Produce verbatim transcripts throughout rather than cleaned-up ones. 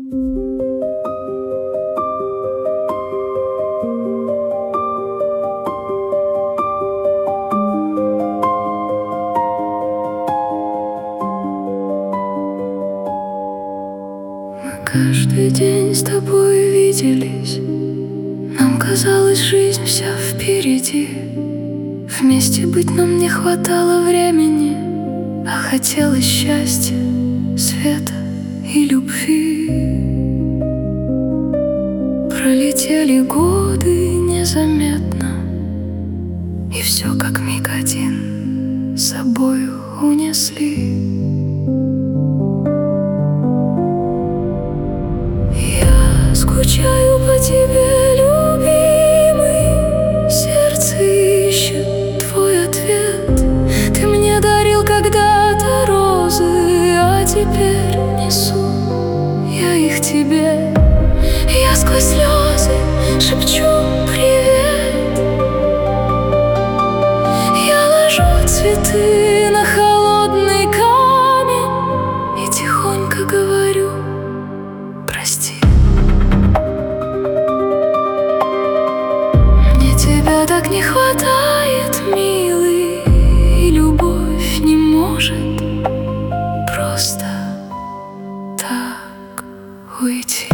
Каждый день с тобой виделись, нам казалось, жизнь вся впереди. Вместе быть нам не хватало времени, а хотелось счастья, света и любви. Пролетели годы незаметно, и все как миг один с собою унесли. Скучаю по тебе, любимый, сердце ищет твой ответ. Ты мне дарил когда-то розы, а теперь несу я их тебе. Я сквозь слезы шепчу привет. Я ложу цветы на холодный камень и тихонько говорю: прости. Тебя так не хватает, милый, и любовь не может просто так уйти.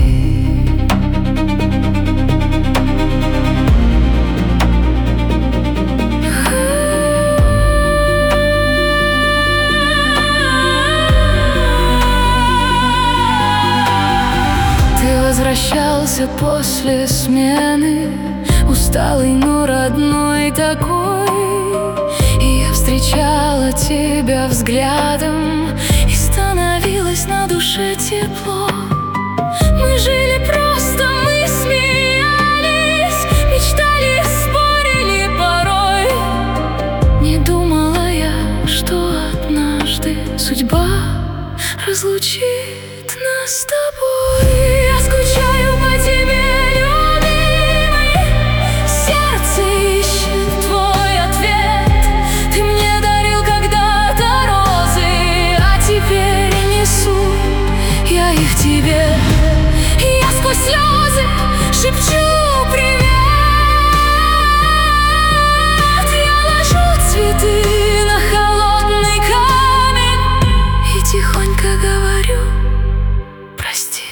Ты возвращался после смены, усталый, но родной такой. И я встречала тебя взглядом, и становилось на душе тепло. Мы жили просто, мы смеялись, мечтали, спорили порой. Не думала я, что однажды судьба разлучит нас с тобой. Я скучаю по тебе, тебе. Я сквозь слезы шепчу привет. Я ложу цветы на холодный камень и тихонько говорю: прости.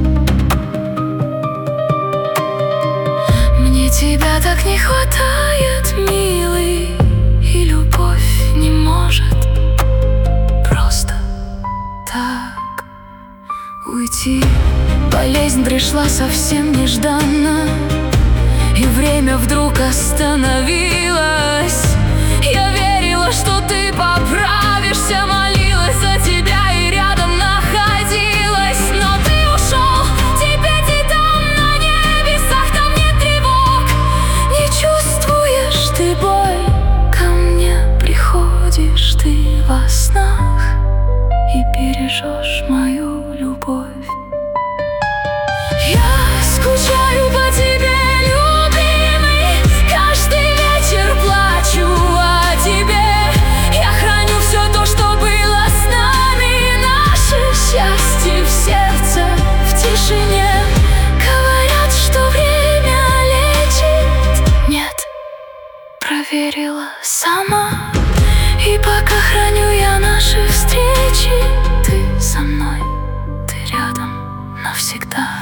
Мне тебя так не хватает, милый, и любовь не может просто так уйти. Болезнь пришла совсем нежданно, и время вдруг остановилось. Я верила, что ты поправишься, молилась за тебя и рядом находилась. Но ты ушел, теперь ты там на небесах, там нет тревог. Не чувствуешь ты боль, ко мне приходишь ты во снах и бережешь мою любовь. Я скучаю по тебе, любимый, каждый вечер плачу о тебе. Я храню все то, что было с нами, наше счастье в сердце, в тишине. Говорят, что время лечит, нет, проверила сама. И пока храню я наши встречи, ты со мной, ты рядом навсегда.